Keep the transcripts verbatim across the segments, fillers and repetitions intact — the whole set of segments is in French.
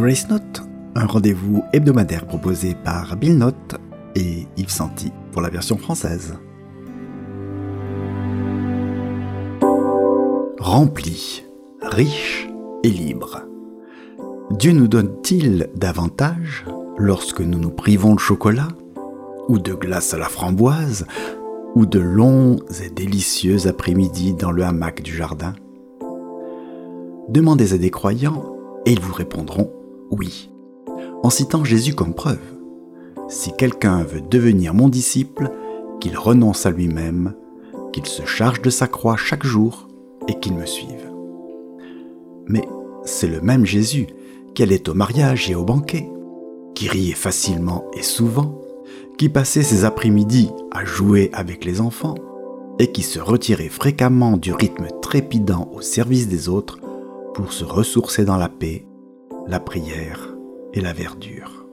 Grace Note, un rendez-vous hebdomadaire proposé par Bill Note et Yves Santi pour la version française. Rempli, riche et libre. Dieu nous donne-t-il davantage lorsque nous nous privons de chocolat, ou de glace à la framboise, ou de longs et délicieux après-midi dans le hamac du jardin? Demandez à des croyants et ils vous répondront oui, en citant Jésus comme preuve. Si quelqu'un veut devenir mon disciple, qu'il renonce à lui-même, qu'il se charge de sa croix chaque jour et qu'il me suive. Mais c'est le même Jésus qui allait au mariage et au banquet, qui riait facilement et souvent, qui passait ses après-midi à jouer avec les enfants et qui se retirait fréquemment du rythme trépidant au service des autres pour se ressourcer dans la paix, la prière et la verdure.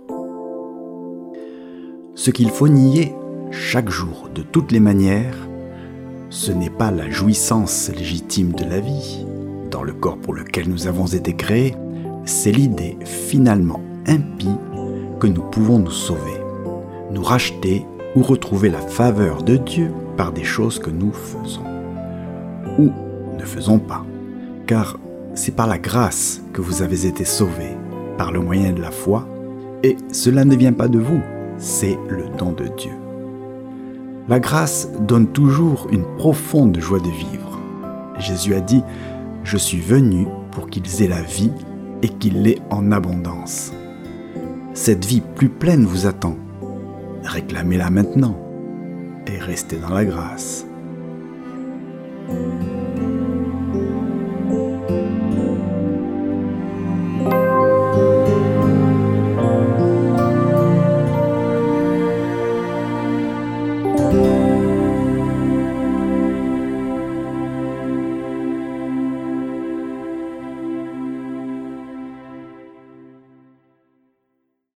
Ce qu'il faut nier chaque jour de toutes les manières, ce n'est pas la jouissance légitime de la vie, dans le corps pour lequel nous avons été créés, c'est l'idée finalement impie que nous pouvons nous sauver, nous racheter ou retrouver la faveur de Dieu par des choses que nous faisons ou ne faisons pas, car c'est par la grâce que vous avez été sauvés, par le moyen de la foi, et cela ne vient pas de vous, c'est le don de Dieu. La grâce donne toujours une profonde joie de vivre. Jésus a dit « Je suis venu pour qu'ils aient la vie et qu'ils l'aient en abondance ». Cette vie plus pleine vous attend. Réclamez-la maintenant et restez dans la grâce.